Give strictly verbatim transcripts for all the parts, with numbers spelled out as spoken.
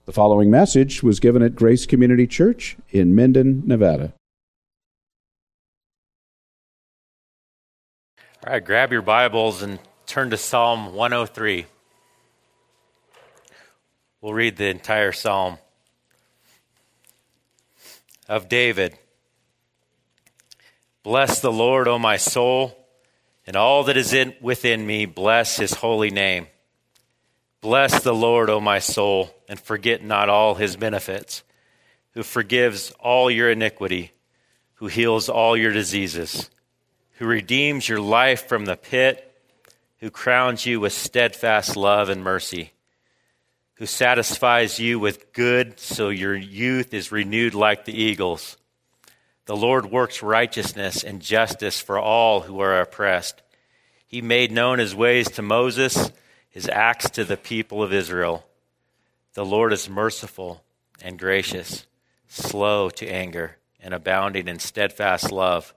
The following message was given at Grace Community Church in Minden, Nevada. All right, grab your Bibles and turn to Psalm one oh three. We'll read the entire psalm of David. Bless the Lord, O my soul, and all that is in, within me, bless his holy name. Bless the Lord, O my soul, and forget not all his benefits, who forgives all your iniquity, who heals all your diseases, who redeems your life from the pit, who crowns you with steadfast love and mercy, who satisfies you with good so your youth is renewed like the eagles. The Lord works righteousness and justice for all who are oppressed. He made known his ways to Moses, his acts to the people of Israel. The Lord is merciful and gracious, slow to anger, and abounding in steadfast love.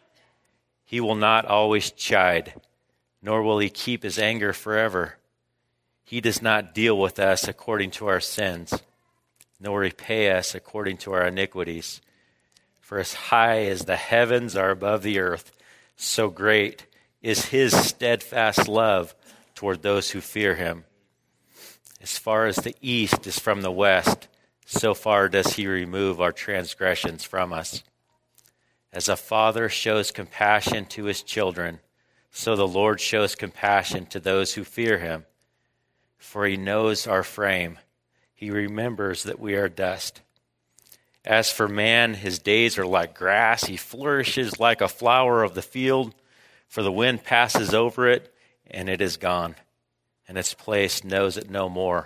He will not always chide, nor will he keep his anger forever. He does not deal with us according to our sins, nor repay us according to our iniquities. For as high as the heavens are above the earth, so great is his steadfast love toward those who fear him. As far as the east is from the west, so far does he remove our transgressions from us. As a father shows compassion to his children, so the Lord shows compassion to those who fear him. For he knows our frame. He remembers that we are dust. As for man, his days are like grass. He flourishes like a flower of the field, for the wind passes over it, and it is gone, and its place knows it no more.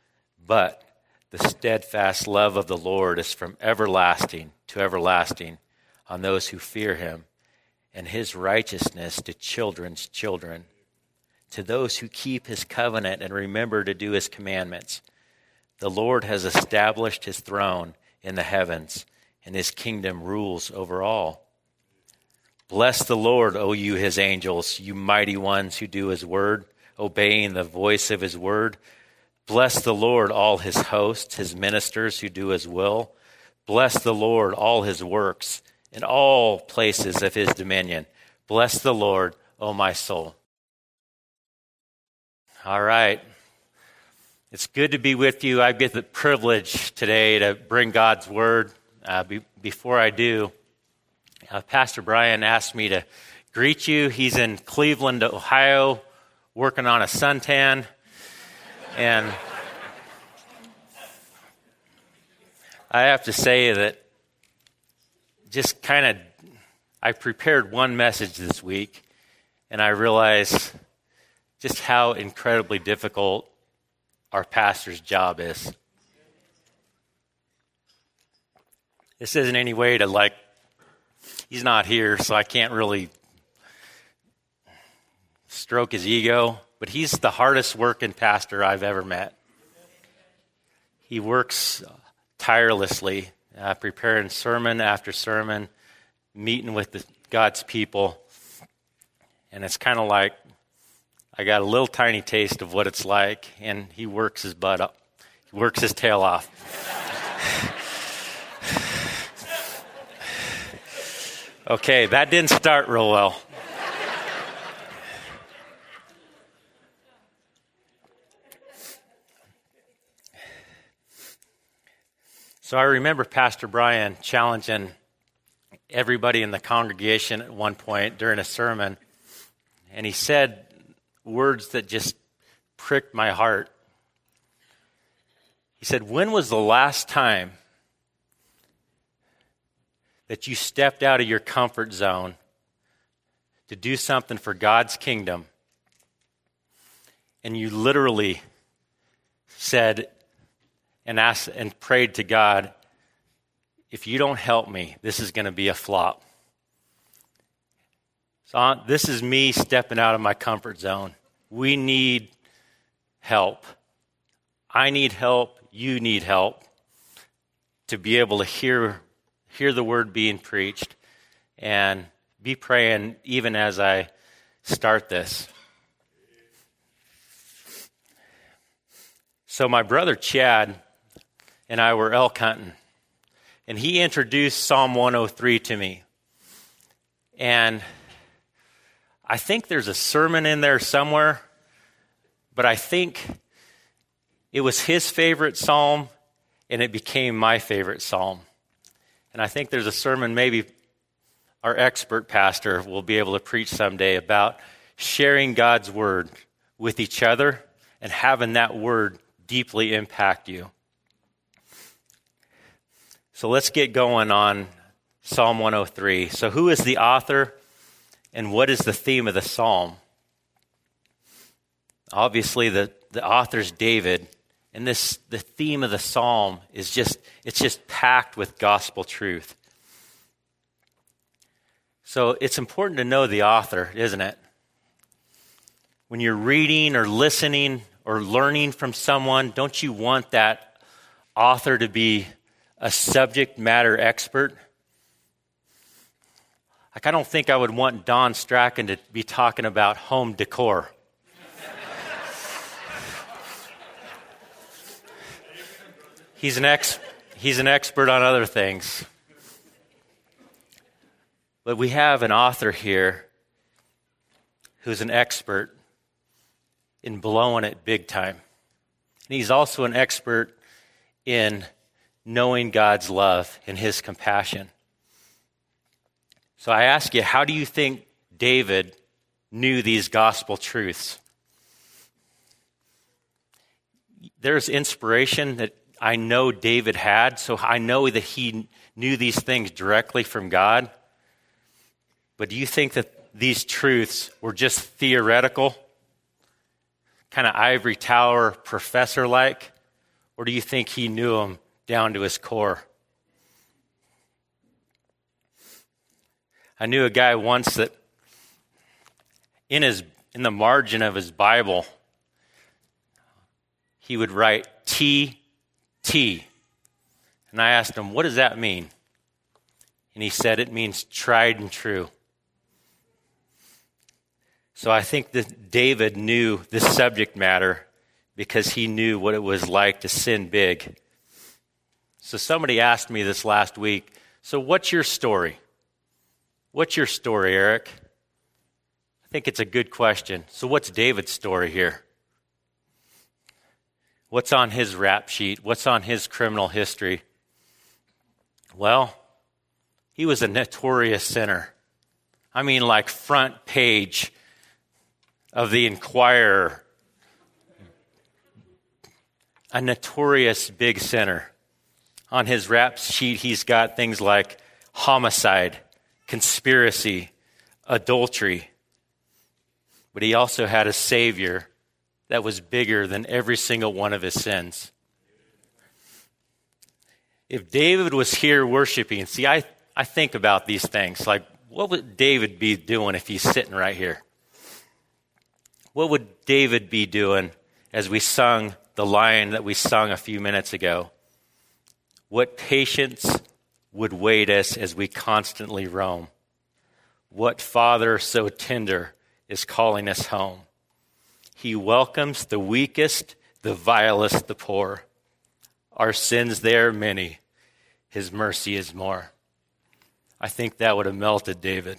But the steadfast love of the Lord is from everlasting to everlasting on those who fear him, and his righteousness to children's children, to those who keep his covenant and remember to do his commandments. The Lord has established his throne in the heavens, and his kingdom rules over all. Bless the Lord, O you his angels, you mighty ones who do his word, obeying the voice of his word. Bless the Lord, all his hosts, his ministers who do his will. Bless the Lord, all his works, in all places of his dominion. Bless the Lord, O my soul. All right. It's good to be with you. I get the privilege today to bring God's word. Uh, be, before I do, Uh, Pastor Brian asked me to greet you. He's in Cleveland, Ohio, working on a suntan. And I have to say that just kind of, I prepared one message this week, and I realized just how incredibly difficult our pastor's job is. This isn't any way to like, he's not here, so I can't really stroke his ego, but he's the hardest working pastor I've ever met. He works tirelessly, uh, preparing sermon after sermon, meeting with the, God's people, and it's kind of like I got a little tiny taste of what it's like, and he works his butt up. He works his tail off. Okay, that didn't start real well. So I remember Pastor Brian challenging everybody in the congregation at one point during a sermon, and he said words that just pricked my heart. He said, "When was the last time that you stepped out of your comfort zone to do something for God's kingdom, and you literally said and asked and prayed to God, if you don't help me, this is going to be a flop." So uh, this is me stepping out of my comfort zone. We need help. I need help. You need help to be able to hear hear the word being preached, and be praying even as I start this. So my brother Chad and I were elk hunting. And he introduced Psalm one oh three to me. And I think there's a sermon in there somewhere, but I think it was his favorite psalm, and it became my favorite psalm. And I think there's a sermon maybe our expert pastor will be able to preach someday about sharing God's word with each other and having that word deeply impact you. So let's get going on Psalm one oh three. So who is the author and what is the theme of the psalm? Obviously, the, the author's David, and this the theme of the psalm is just, it's just packed with gospel truth. So it's important to know the author, isn't it? When you're reading or listening or learning from someone, don't you want that author to be a subject matter expert? Like, I don't think I would want Don Strachan to be talking about home decor. He's an ex, he's an expert on other things. But we have an author here who's an expert in blowing it big time. And he's also an expert in knowing God's love and his compassion. So I ask you, how do you think David knew these gospel truths? There's inspiration that I know David had, so I know that he knew these things directly from God. But do you think that these truths were just theoretical, kind of ivory tower professor-like, or do you think he knew them down to his core? I knew a guy once that in his in the margin of his Bible, he would write T T. And I asked him, what does that mean? And he said it means tried and true. So I think that David knew this subject matter because he knew what it was like to sin big. So somebody asked me this last week, so what's your story? What's your story, Eric? I think it's a good question. So what's David's story here? What's on his rap sheet? What's on his criminal history? Well, he was a notorious sinner. I mean, like front page of the Inquirer. A notorious big sinner. On his rap sheet, he's got things like homicide, conspiracy, adultery. But he also had a Savior that was bigger than every single one of his sins. If David was here worshiping, see, I, I think about these things. Like, what would David be doing if he's sitting right here? What would David be doing as we sung the line that we sung a few minutes ago? What patience would wait us as we constantly roam? What father so tender is calling us home? He welcomes the weakest, the vilest, the poor. Our sins they are many. His mercy is more. I think that would have melted David.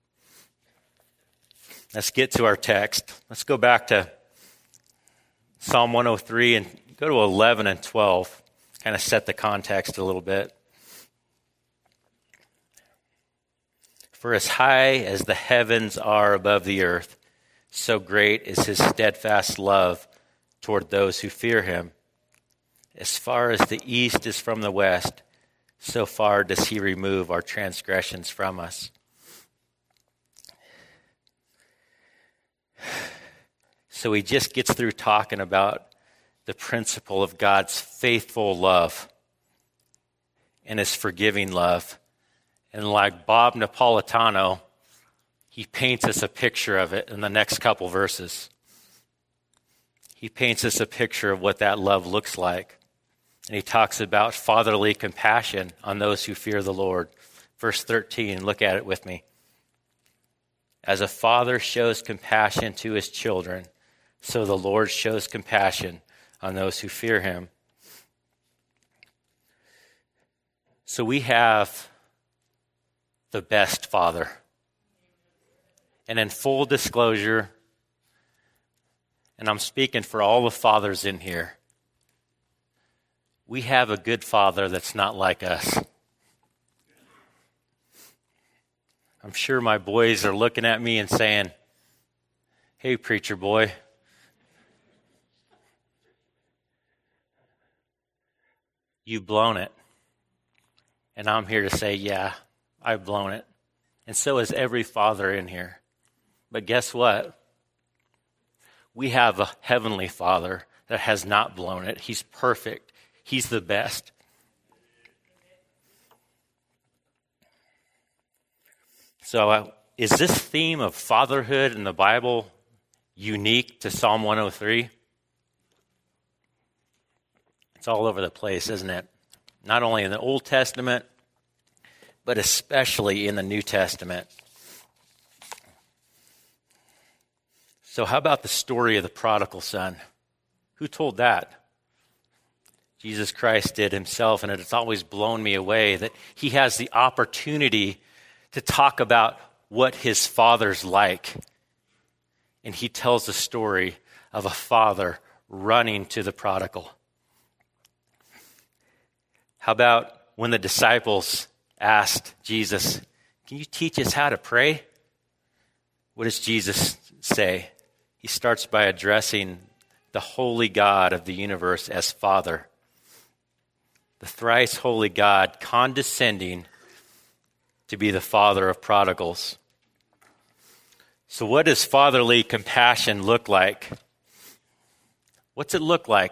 Let's get to our text. Let's go back to Psalm one oh three and go to eleven and twelve. Kind of set the context a little bit. For as high as the heavens are above the earth, so great is his steadfast love toward those who fear him. As far as the east is from the west, so far does he remove our transgressions from us. So he just gets through talking about the principle of God's faithful love and his forgiving love. And like Bob Napolitano, he paints us a picture of it in the next couple verses. He paints us a picture of what that love looks like. And he talks about fatherly compassion on those who fear the Lord. Verse thirteen, look at it with me. As a father shows compassion to his children, so the Lord shows compassion on those who fear him. So we have the best Father. And in full disclosure, and I'm speaking for all the fathers in here, we have a good Father that's not like us. I'm sure my boys are looking at me and saying, "Hey, preacher boy, you've blown it." And I'm here to say, yeah, I've blown it. And so has every father in here. But guess what? We have a heavenly Father that has not blown it. He's perfect. He's the best. So uh, is this theme of fatherhood in the Bible unique to Psalm one oh three? It's all over the place, isn't it? Not only in the Old Testament, but especially in the New Testament. So how about the story of the prodigal son? Who told that? Jesus Christ did himself, and it's always blown me away that he has the opportunity to talk about what his father's like. And he tells the story of a father running to the prodigal. How about when the disciples asked Jesus, "Can you teach us how to pray?" What does Jesus say? He starts by addressing the holy God of the universe as Father. The thrice holy God condescending to be the father of prodigals. So what does fatherly compassion look like? What's it look like?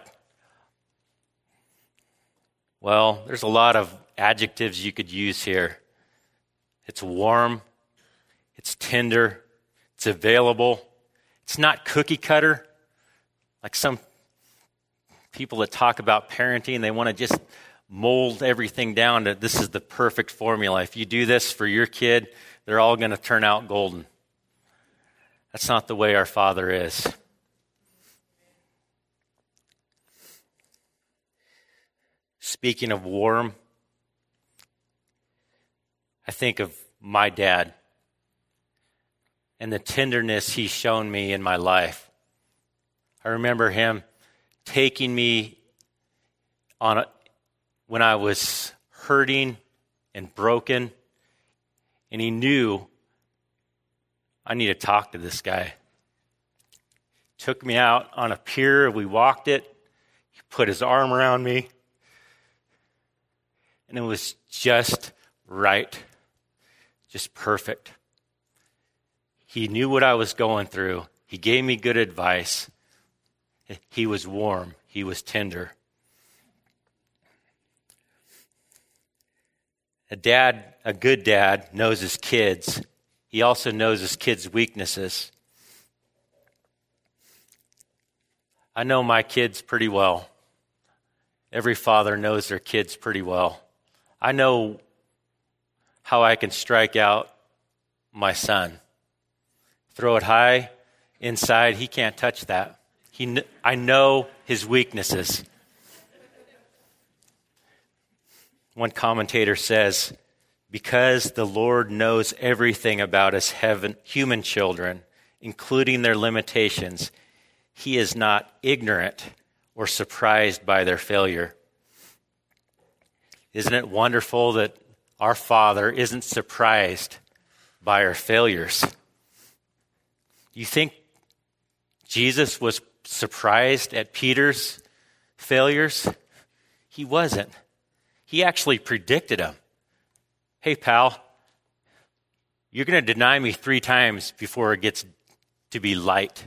Well, there's a lot of adjectives you could use here. It's warm, it's tender, it's available, it's not cookie cutter. Like some people that talk about parenting, they want to just mold everything down to this is the perfect formula. If you do this for your kid, they're all going to turn out golden. That's not the way our Father is. Speaking of warm, I think of my dad and the tenderness he's shown me in my life. I remember him taking me on a, when I was hurting and broken, and he knew I need to talk to this guy. Took me out on a pier, we walked it, he put his arm around me, and it was just right, just perfect. He knew what I was going through. He gave me good advice. He was warm. He was tender. A dad, a good dad, knows his kids. He also knows his kids' weaknesses. I know my kids pretty well. Every father knows their kids pretty well. I know how I can strike out my son. Throw it high, inside, he can't touch that. He, I know his weaknesses. One commentator says, because the Lord knows everything about his heaven, human children, including their limitations, he is not ignorant or surprised by their failure. Isn't it wonderful that our Father isn't surprised by our failures? You think Jesus was surprised at Peter's failures? He wasn't. He actually predicted them. Hey, pal, you're going to deny me three times before it gets to be light.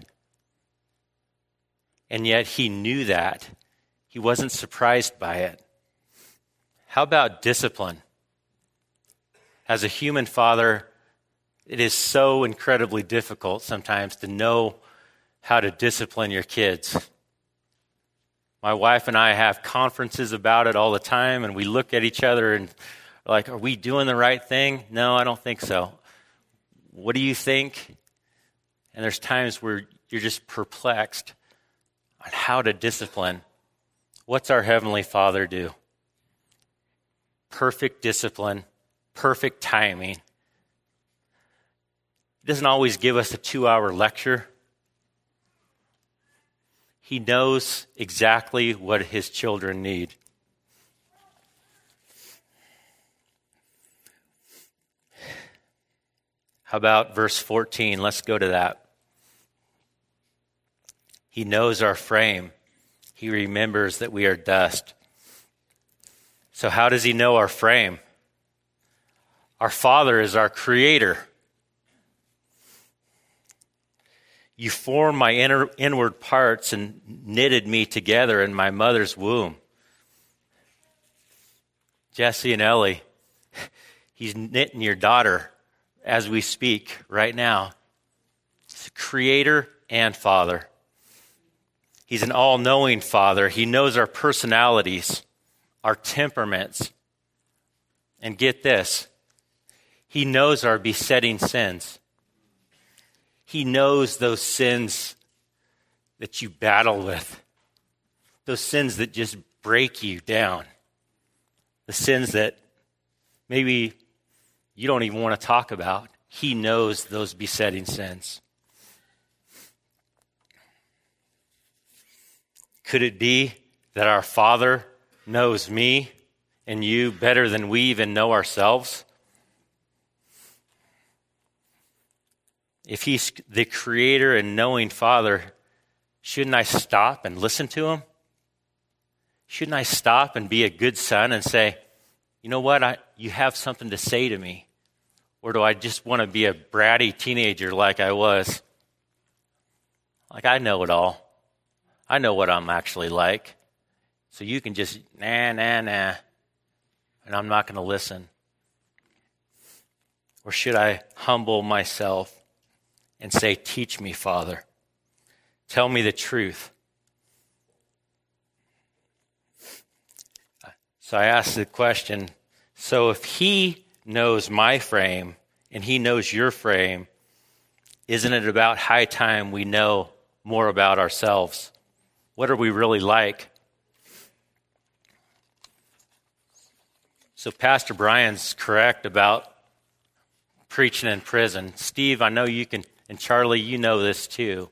And yet he knew that. He wasn't surprised by it. How about discipline? As a human father, it is so incredibly difficult sometimes to know how to discipline your kids. My wife and I have conferences about it all the time, and we look at each other and are like, are we doing the right thing? No, I don't think so. What do you think? And there's times where you're just perplexed on how to discipline. What's our Heavenly Father do? perfect discipline, perfect timing. He doesn't always give us a two-hour lecture. He knows exactly what his children need. How about verse fourteen? Let's go to that. He knows our frame. He remembers that we are dust. So how does he know our frame? Our Father is our creator. You formed my inner, inward parts and knitted me together in my mother's womb. Jesse and Ellie, he's knitting your daughter as we speak right now. He's a creator and Father. He's an all-knowing Father. He knows our personalities, our temperaments. And get this, he knows our besetting sins. He knows those sins that you battle with, those sins that just break you down, the sins that maybe you don't even want to talk about. He knows those besetting sins. Could it be that our Father knows me and you better than we even know ourselves? If he's the creator and knowing Father, shouldn't I stop and listen to him? Shouldn't I stop and be a good son and say, you know what, I, you have something to say to me? Or do I just want to be a bratty teenager like I was? Like, I know it all. I know what I'm actually like. So you can just, nah, nah, nah, and I'm not going to listen. Or should I humble myself and say, teach me, Father. Tell me the truth. So I asked the question, so if he knows my frame and he knows your frame, isn't it about high time we know more about ourselves? What are we really like? So Pastor Brian's correct about preaching in prison. Steve, I know you can, and Charlie, you know this too.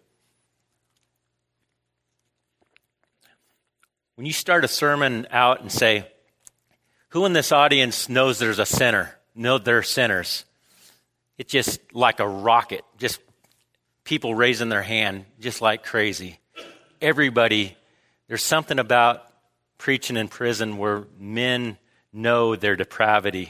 When you start a sermon out and say, who in this audience knows there's a sinner? No, they're sinners. It's just like a rocket, just people raising their hand just like crazy. Everybody, there's something about preaching in prison where men know their depravity.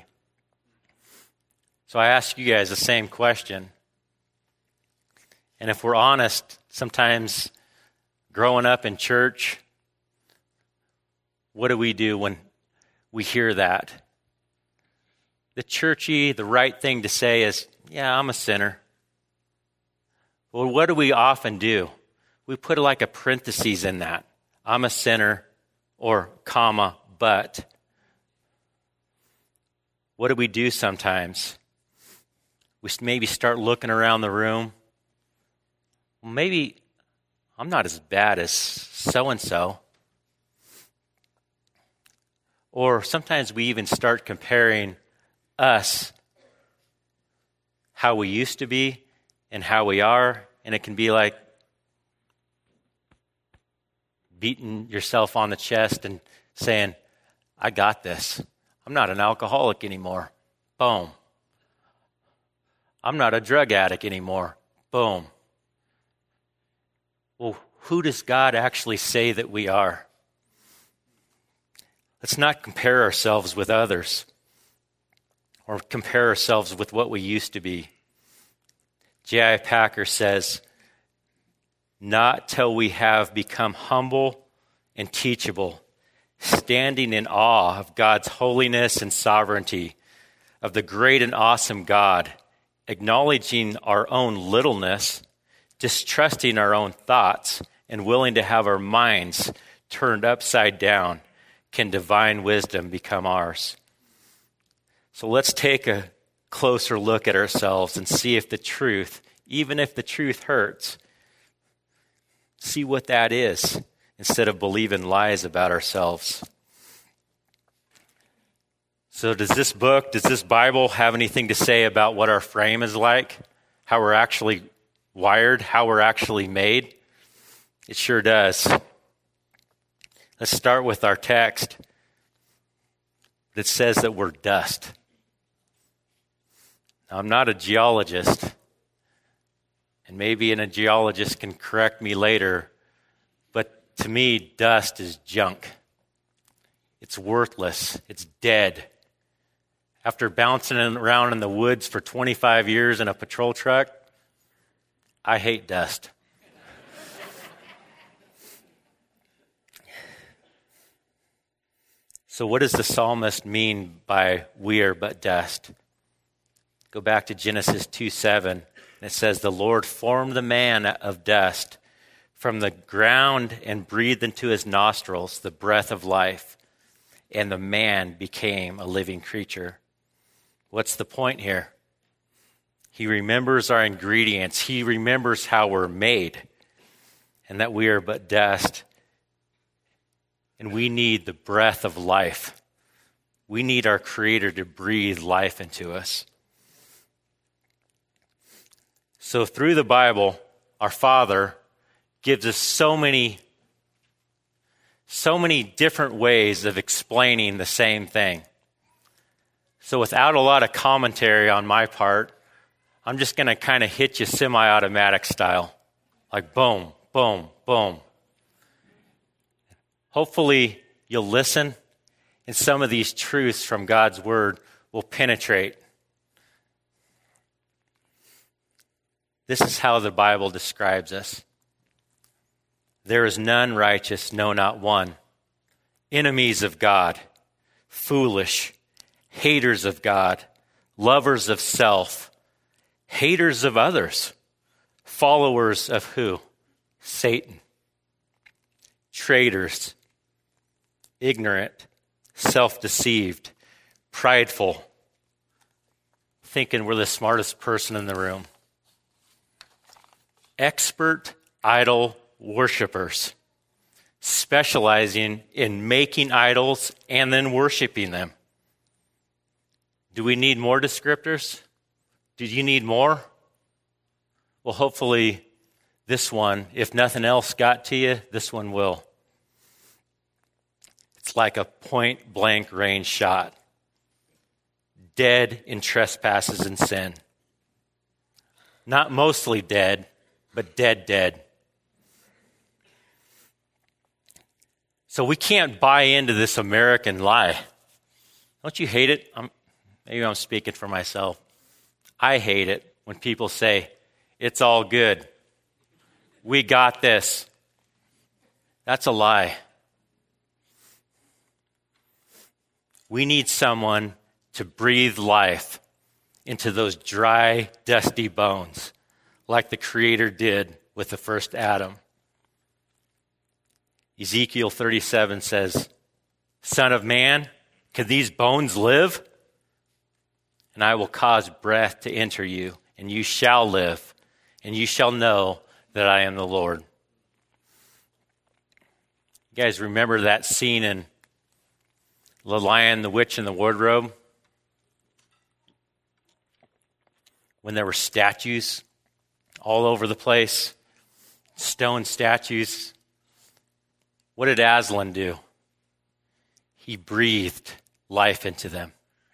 So I ask you guys the same question. And if we're honest, sometimes growing up in church, what do we do when we hear that? The churchy, the right thing to say is, yeah, I'm a sinner. Well, what do we often do? We put like a parenthesis in that. I'm a sinner, or comma, but. What do we do sometimes? We maybe start looking around the room. Well, maybe I'm not as bad as so-and-so. Or sometimes we even start comparing us, how we used to be and how we are, and it can be like beating yourself on the chest and saying, I got this. I'm not an alcoholic anymore. Boom. I'm not a drug addict anymore. Boom. Well, who does God actually say that we are? Let's not compare ourselves with others or compare ourselves with what we used to be. J I Packer says, not till we have become humble and teachable, standing in awe of God's holiness and sovereignty, of the great and awesome God, acknowledging our own littleness, distrusting our own thoughts, and willing to have our minds turned upside down, can divine wisdom become ours. So let's take a closer look at ourselves and see if the truth, even if the truth hurts, see what that is instead of believing lies about ourselves. So does this book, does this Bible have anything to say about what our frame is like? How we're actually wired? How we're actually made? It sure does. Let's start with our text that says that we're dust. Now, I'm not a geologist, and maybe a geologist can correct me later, but to me, dust is junk. It's worthless. It's dead. After bouncing around in the woods for twenty-five years in a patrol truck, I hate dust. So what does the psalmist mean by we are but dust? Go back to Genesis two seven. It says, the Lord formed the man of dust from the ground and breathed into his nostrils the breath of life, and the man became a living creature. What's the point here? He remembers our ingredients. He remembers how we're made and that we are but dust. And we need the breath of life. We need our Creator to breathe life into us. So through the Bible, our Father gives us so many, so many different ways of explaining the same thing. So without a lot of commentary on my part, I'm just going to kind of hit you semi-automatic style. Like boom, boom, boom. Hopefully you'll listen and some of these truths from God's Word will penetrate. This is how the Bible describes us. There is none righteous, no, not one. Enemies of God, foolish, haters of God, lovers of self, haters of others, followers of who? Satan. Traitors, ignorant, self-deceived, prideful, thinking we're the smartest person in the room. Expert idol worshipers, specializing in making idols and then worshiping them. Do we need more descriptors? Do you need more? Well, hopefully this one, if nothing else got to you, this one will. It's like a point-blank range shot. Dead in trespasses and sin. Not mostly dead, but dead, dead. So we can't buy into this American lie. Don't you hate it? I'm, maybe I'm speaking for myself. I hate it when people say, it's all good. We got this. That's a lie. We need someone to breathe life into those dry, dusty bones, like the Creator did with the first Adam. Ezekiel thirty-seven says, Son of man, can these bones live? And I will cause breath to enter you, and you shall live, and you shall know that I am the Lord. You guys remember that scene in The Lion, the Witch, and the Wardrobe? When there were statues all over the place, stone statues. What did Aslan do? He breathed life into them.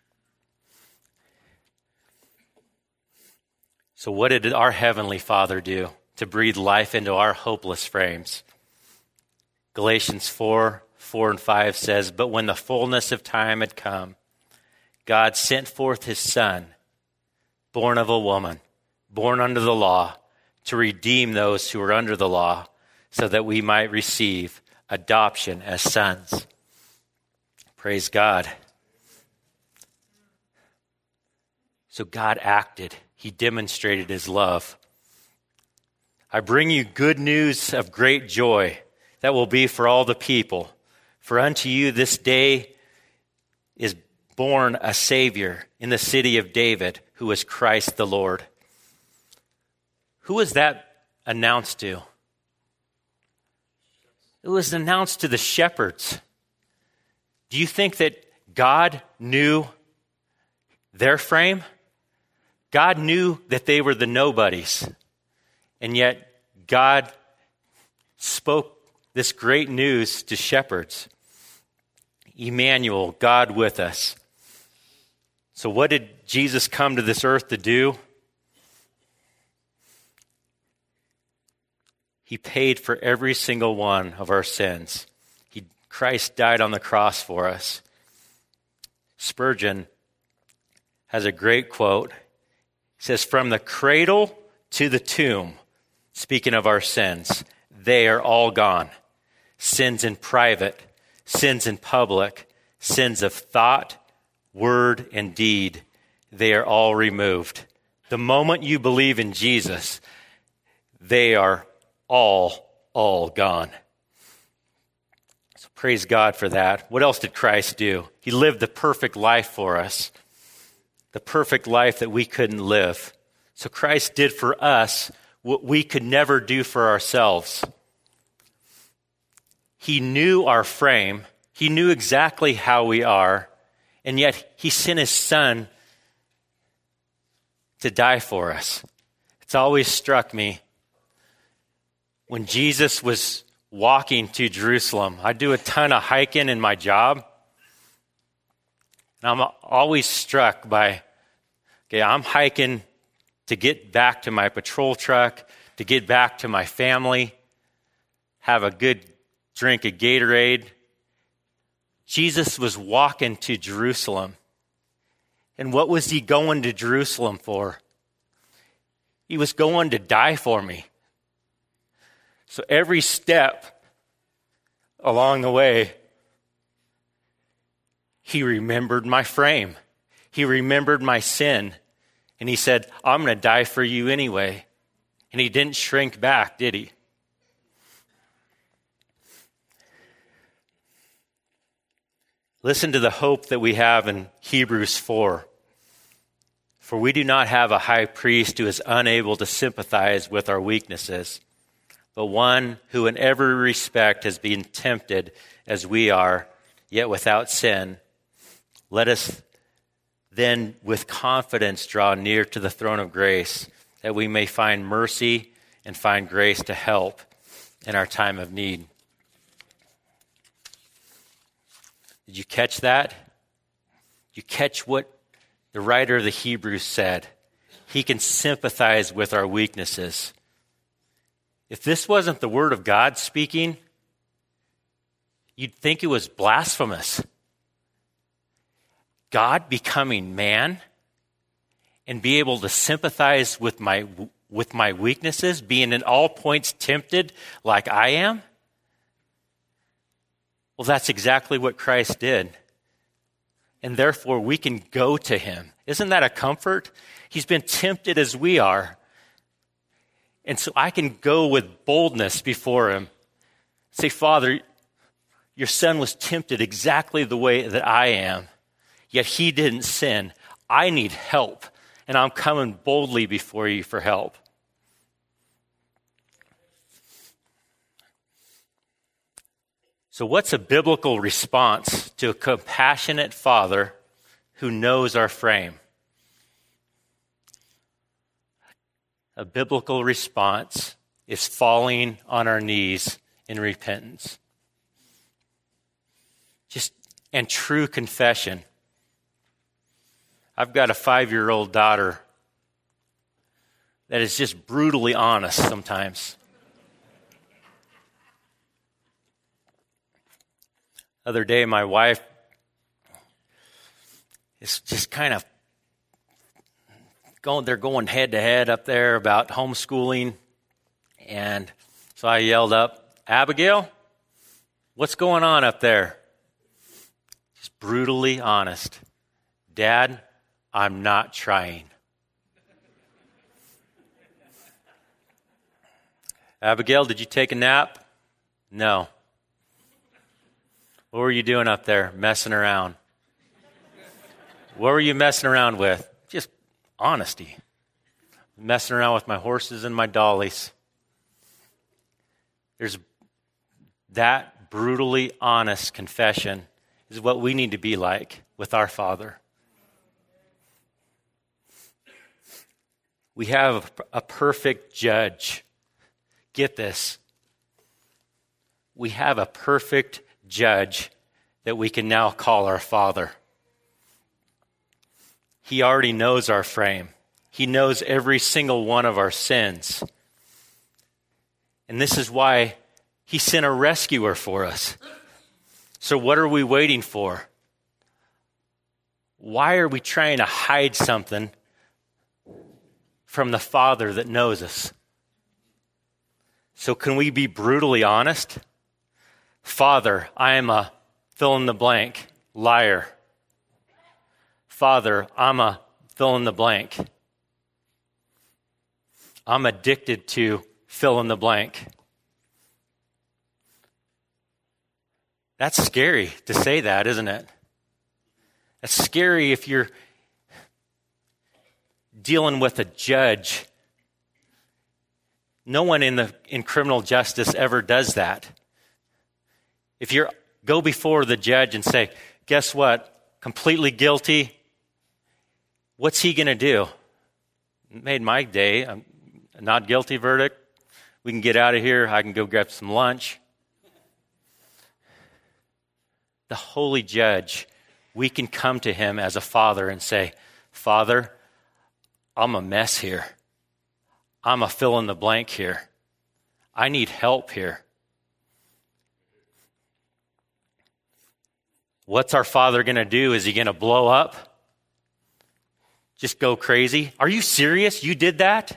So what did our Heavenly Father do to breathe life into our hopeless frames? Galatians four, four and five says, But when the fullness of time had come, God sent forth his Son, born of a woman, born under the law, to redeem those who were under the law, so that we might receive adoption as sons. Praise God. So God acted. He demonstrated his love. I bring you good news of great joy that will be for all the people. For unto you this day is born a Savior in the city of David, who is Christ the Lord. Who was that announced to? It was announced to the shepherds. Do you think that God knew their frame. God knew that they were the nobodies. And yet God spoke this great news to shepherds. Emmanuel, God with us. So what did Jesus come to this earth to do? He paid for every single one of our sins. He, Christ died on the cross for us. Spurgeon has a great quote. He says, "From the cradle to the tomb," speaking of our sins, "they are all gone. Sins in private, sins in public, sins of thought, word, and deed, they are all removed. The moment you believe in Jesus, they are all, all gone." So praise God for that. What else did Christ do? He lived the perfect life for us, the perfect life that we couldn't live. So Christ did for us what we could never do for ourselves. He knew our frame. He knew exactly how we are, and yet he sent his son to die for us. It's always struck me when Jesus was walking to Jerusalem. I do a ton of hiking in my job, and I'm always struck by, okay, I'm hiking to get back to my patrol truck, to get back to my family, have a good drink of Gatorade. Jesus was walking to Jerusalem. And what was he going to Jerusalem for? He was going to die for me. So every step along the way, he remembered my frame. He remembered my sin. And he said, "I'm going to die for you anyway." And he didn't shrink back, did he? Listen to the hope that we have in Hebrews four. "For we do not have a high priest who is unable to sympathize with our weaknesses, but one who in every respect has been tempted as we are, yet without sin. Let us then with confidence draw near to the throne of grace, that we may find mercy and find grace to help in our time of need." Did you catch that? Did you catch what the writer of the Hebrews said? He can sympathize with our weaknesses. If this wasn't the word of God speaking, you'd think it was blasphemous. God becoming man and be able to sympathize with my with my weaknesses, being in all points tempted like I am? Well, that's exactly what Christ did. And therefore, we can go to him. Isn't that a comfort? He's been tempted as we are. And so I can go with boldness before him. Say, "Father, your son was tempted exactly the way that I am, yet he didn't sin. I need help, and I'm coming boldly before you for help." So what's a biblical response to a compassionate father who knows our frame? A biblical response is falling on our knees in repentance. Just and true confession. I've got a five-year-old daughter that is just brutally honest sometimes. Other day, my wife is just kind of going, they're going head to head up there about homeschooling. And so I yelled up, "Abigail, what's going on up there?" Just brutally honest. "Dad, I'm not trying." "Abigail, did you take a nap?" "No." "What were you doing up there? Messing around." "What were you messing around with?" Just honesty. Messing around with my horses and my dollies. There's that brutally honest confession is what we need to be like with our Father. We have a perfect judge. Get this. We have a perfect judge that we can now call our Father. He already knows our frame. He knows every single one of our sins. And this is why he sent a rescuer for us. So what are we waiting for? Why are we trying to hide something from the Father that knows us? So can we be brutally honest? Father, I am a fill in the blank liar. Father, I'm a fill in the blank. I'm addicted to fill in the blank. That's scary to say that, isn't it? That's scary if you're dealing with a judge. No one in the in criminal justice ever does that. If you go before the judge and say, guess what? Completely guilty. What's he going to do? It made my day. A not guilty verdict. We can get out of here. I can go grab some lunch. The holy judge, we can come to him as a father and say, Father, I'm a mess here. I'm a fill in the blank here. I need help here. What's our Father going to do? Is he going to blow up? Just go crazy? Are you serious? You did that?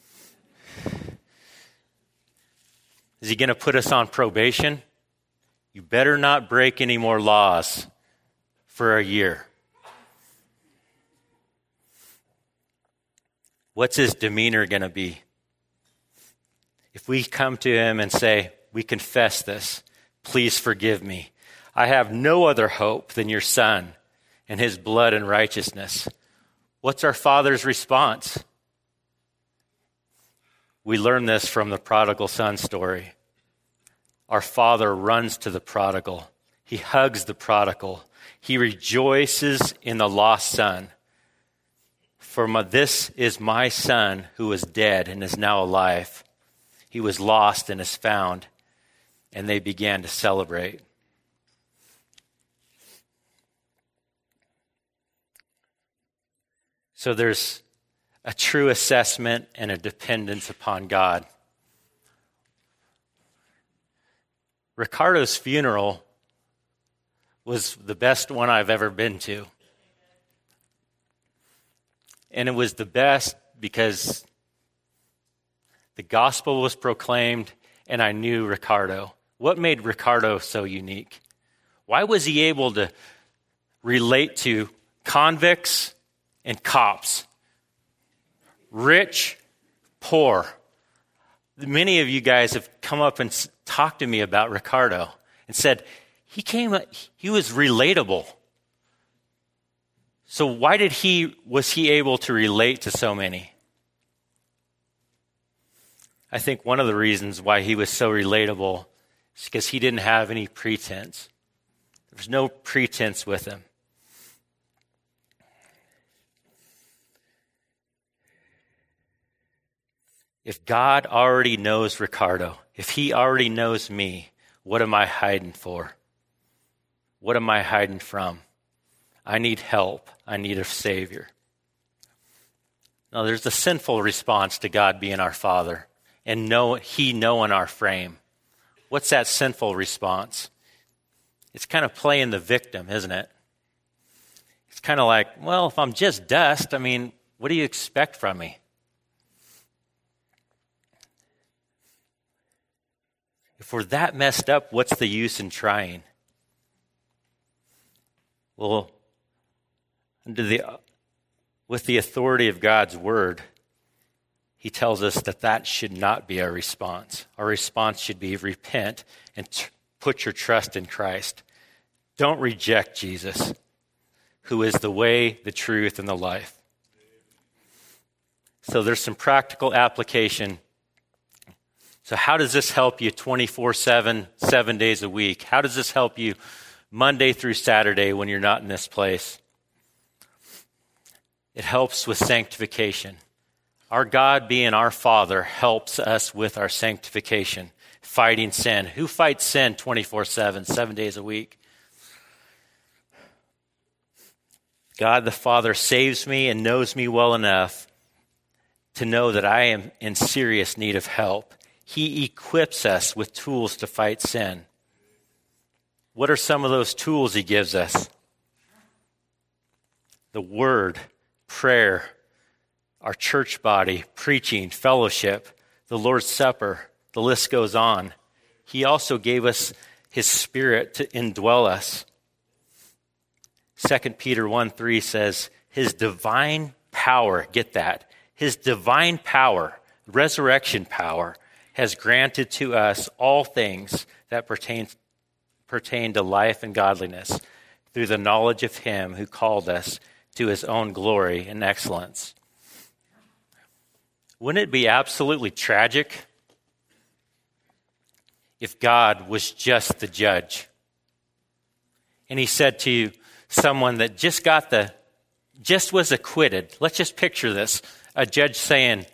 Is he going to put us on probation? You better not break any more laws for a year. What's his demeanor going to be? If we come to him and say, we confess this, please forgive me. I have no other hope than your Son and his blood and righteousness. What's our Father's response? We learn this from the prodigal son story. Our Father runs to the prodigal. He hugs the prodigal. He rejoices in the lost son. For my, this is my son who was dead and is now alive. He was lost and is found. And they began to celebrate. So there's a true assessment and a dependence upon God. Ricardo's funeral was the best one I've ever been to. And it was the best because the gospel was proclaimed and I knew Ricardo. What made Ricardo so unique? Why was he able to relate to convicts and cops? Rich, poor. Many of you guys have come up and talked to me about Ricardo and said, he came, he was relatable. So why did he, was he able to relate to so many? I think one of the reasons why he was so relatable is because he didn't have any pretense. There was no pretense with him. If God already knows Ricardo, if he already knows me, what am I hiding for? What am I hiding from? I need help. I need a Savior. Now, there's a sinful response to God being our Father and know, he knowing our frame. What's that sinful response? It's kind of playing the victim, isn't it? It's kind of like, well, if I'm just dust, I mean, what do you expect from me? If we're that messed up, what's the use in trying? Well, under the, with the authority of God's word, he tells us that that should not be our response. Our response should be repent and t- put your trust in Christ. Don't reject Jesus, who is the way, the truth, and the life. So there's some practical application. So how does this help you twenty-four seven, seven days a week? How does this help you Monday through Saturday when you're not in this place. It helps with sanctification. Our God being our Father helps us with our sanctification, fighting sin. Who fights sin twenty-four seven, seven days a week? God the Father saves me and knows me well enough to know that I am in serious need of help. He equips us with tools to fight sin. What are some of those tools he gives us? The Word, prayer, our church body, preaching, fellowship, the Lord's Supper, the list goes on. He also gave us his Spirit to indwell us. Second Peter one three says, his divine power, get that, his divine power, resurrection power, has granted to us all things that pertain, pertain to life and godliness through the knowledge of him who called us to his own glory and excellence. Wouldn't it be absolutely tragic if God was just the judge and he said to you, someone that just got the, just was acquitted. Let's just picture this. A judge saying,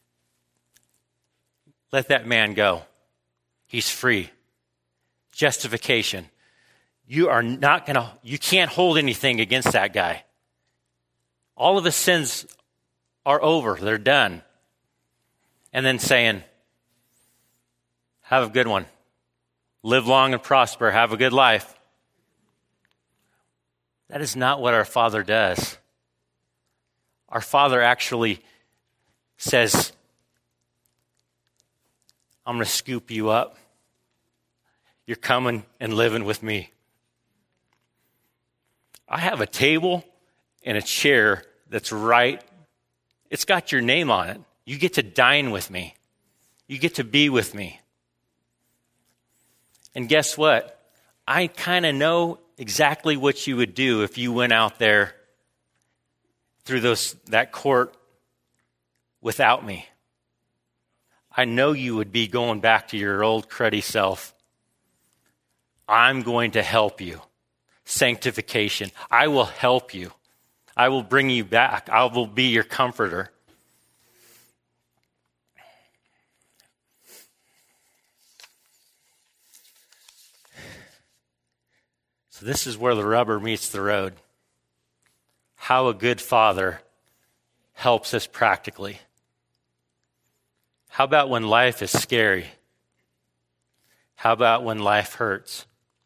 let that man go. He's free. Justification. You are not going to, you can't hold anything against that guy. All of his sins are over. They're done. And then saying, have a good one. Live long and prosper. Have a good life. That is not what our Father does. Our Father actually says, I'm going to scoop you up. You're coming and living with me. I have a table and a chair that's right. It's got your name on it. You get to dine with me. You get to be with me. And guess what? I kind of know exactly what you would do if you went out there through those that court without me. I know you would be going back to your old cruddy self. I'm going to help you. Sanctification. I will help you. I will bring you back. I will be your comforter. So this is where the rubber meets the road. How a good father helps us practically. How about when life is scary? How about when life hurts?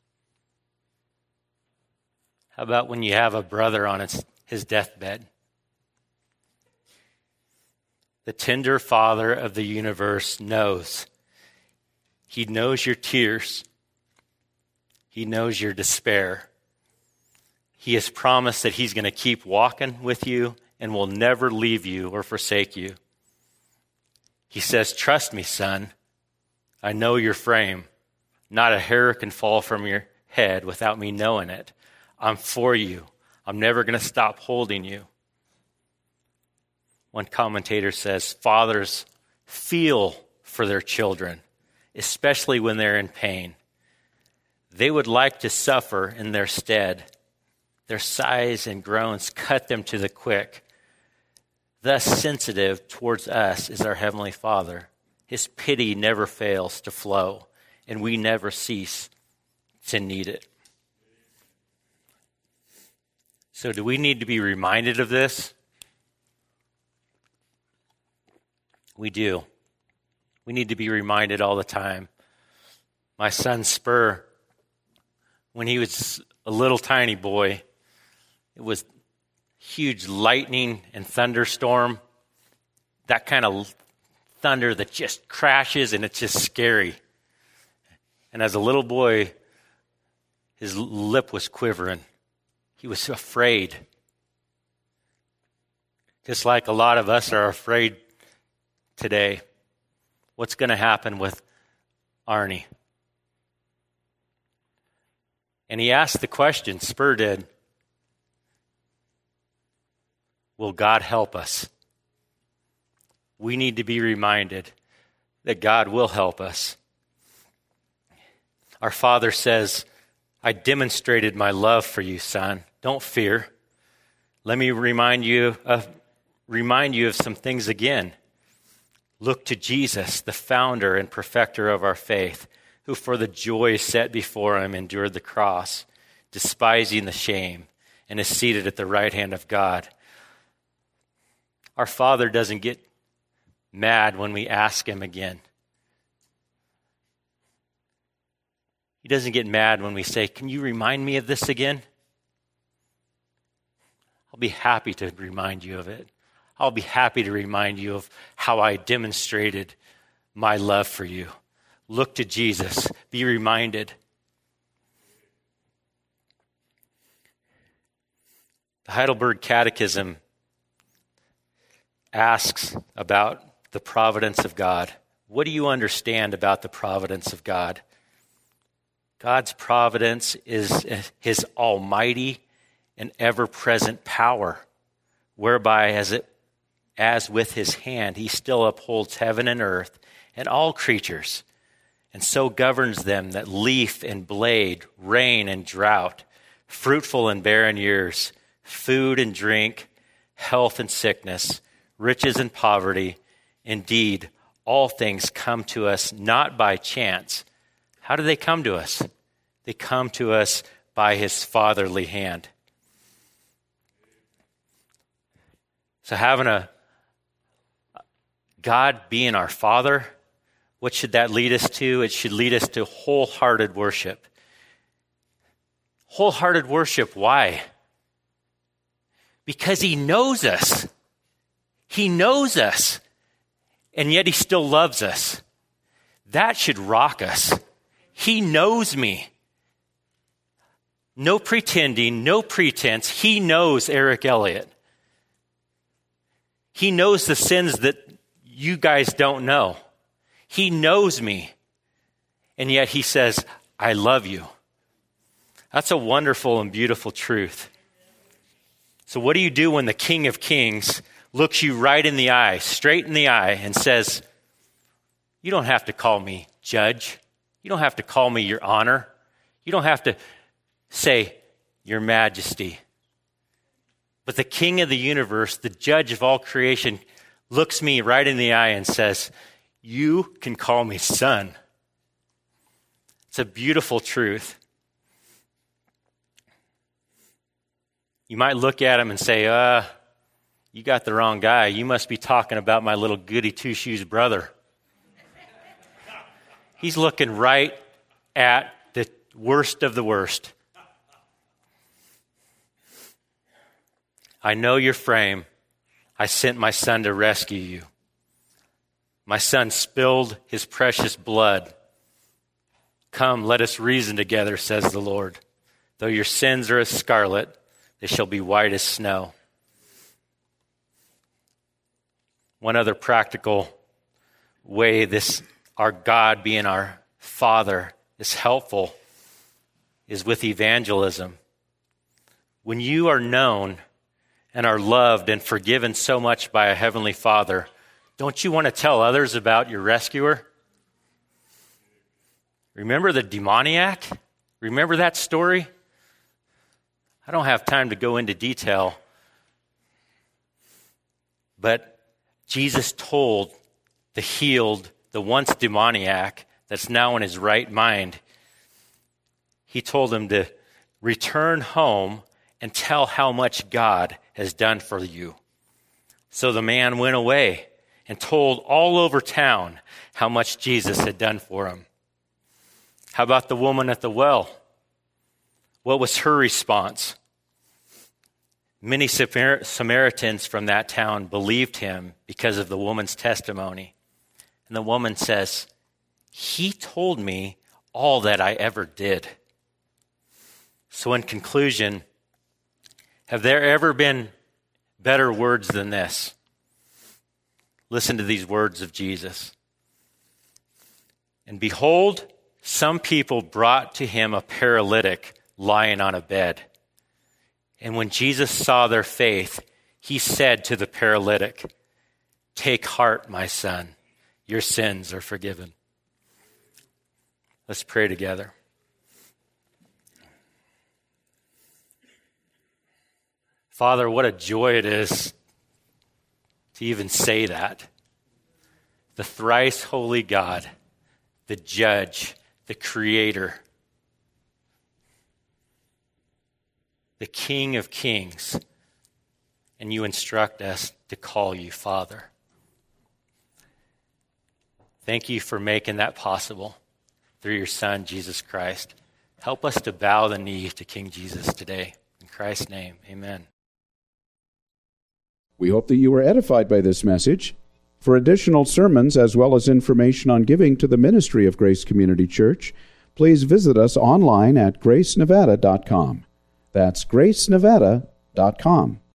How about when you have a brother on his, his deathbed? The tender Father of the universe knows. He knows your tears. He knows your despair. He has promised that he's going to keep walking with you and will never leave you or forsake you. He says, trust me, son. I know your frame. Not a hair can fall from your head without me knowing it. I'm for you. I'm never going to stop holding you. One commentator says, fathers feel for their children, especially when they're in pain. They would like to suffer in their stead. Their sighs and groans cut them to the quick. Thus sensitive towards us is our Heavenly Father. His pity never fails to flow, and we never cease to need it. So do we need to be reminded of this? We do. We need to be reminded all the time. My son Spur, when he was a little tiny boy, it was huge lightning and thunderstorm, that kind of thunder that just crashes and it's just scary. And as a little boy, his lip was quivering. He was afraid. Just like a lot of us are afraid today. What's going to happen with Arnie? And he asked the question, Spur did, will God help us? We need to be reminded that God will help us. Our Father says, I demonstrated my love for you, son. Don't fear. Let me remind you of, remind you of some things again. Look to Jesus, the founder and perfecter of our faith, who for the joy set before him endured the cross, despising the shame, and is seated at the right hand of God. Our Father doesn't get mad when we ask him again. He doesn't get mad when we say, can you remind me of this again? I'll be happy to remind you of it. I'll be happy to remind you of how I demonstrated my love for you. Look to Jesus. Be reminded. The Heidelberg Catechism asks about the providence of God. What do you understand about the providence of God? God's providence is his almighty and ever-present power, whereby as it as with his hand he still upholds heaven and earth and all creatures, and so governs them that leaf and blade, rain and drought, fruitful and barren years, food and drink, health and sickness, riches and poverty, indeed, all things come to us not by chance. How do they come to us? They come to us by his fatherly hand. So having a God being our Father, what should that lead us to? It should lead us to wholehearted worship. Wholehearted worship, why? Because he knows us. He knows us, and yet he still loves us. That should rock us. He knows me. No pretending, no pretense. He knows Eric Elliott. He knows the sins that you guys don't know. He knows me. And yet he says, I love you. That's a wonderful and beautiful truth. So what do you do when the King of Kings looks you right in the eye, straight in the eye, and says, you don't have to call me judge. You don't have to call me your honor. You don't have to say, your majesty. But the King of the universe, the judge of all creation, looks me right in the eye and says, you can call me son. It's a beautiful truth. You might look at him and say, uh, you got the wrong guy. You must be talking about my little goody two-shoes brother. He's looking right at the worst of the worst. I know your frame. I sent my son to rescue you. My son spilled his precious blood. Come, let us reason together, says the Lord. Though your sins are as scarlet, they shall be white as snow. One other practical way this, our God being our Father, is helpful is with evangelism. When you are known and are loved and forgiven so much by a Heavenly Father, don't you want to tell others about your rescuer? Remember the demoniac? Remember that story? I don't have time to go into detail, but Jesus told the healed, the once demoniac that's now in his right mind, he told him to return home and tell how much God has done for you. So the man went away and told all over town how much Jesus had done for him. How about the woman at the well? What was her response? Many Samaritans from that town believed him because of the woman's testimony. And the woman says, he told me all that I ever did. So in conclusion, have there ever been better words than this? Listen to these words of Jesus. And behold, some people brought to him a paralytic lying on a bed. And when Jesus saw their faith, he said to the paralytic, take heart, my son, your sins are forgiven. Let's pray together. Father, what a joy it is to even say that. The thrice holy God, the judge, the creator, the King of kings, and you instruct us to call you Father. Thank you for making that possible through your Son, Jesus Christ. Help us to bow the knee to King Jesus today. In Christ's name, amen. We hope that you were edified by this message. For additional sermons as well as information on giving to the ministry of Grace Community Church, please visit us online at grace nevada dot com. That's grace nevada dot com.